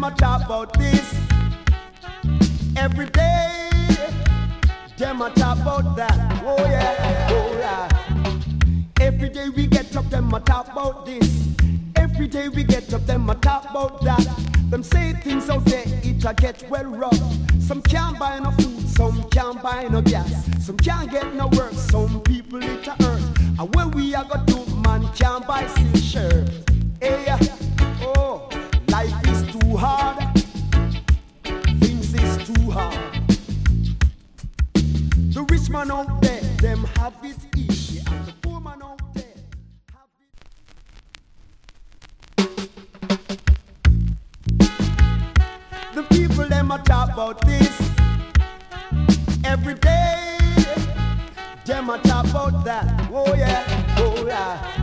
them a talk about this. Every day, them a talk about that. Oh yeah, oh yeah. Every day we get up, them a talk about this. Every day we get up, them a talk about that. Them say things out there, it a get well rough. Some can't buy no food, some can't buy no gas. Some can't get no work, some people it a earth. And when we a go do, man can't buy silk shirt. Hey, oh, life is too hard. Things is too hard. The rich man out there, them have it easy, and the poor man out there have it. The people them a talk about this. Every day, them a talk about that. Oh yeah, oh yeah.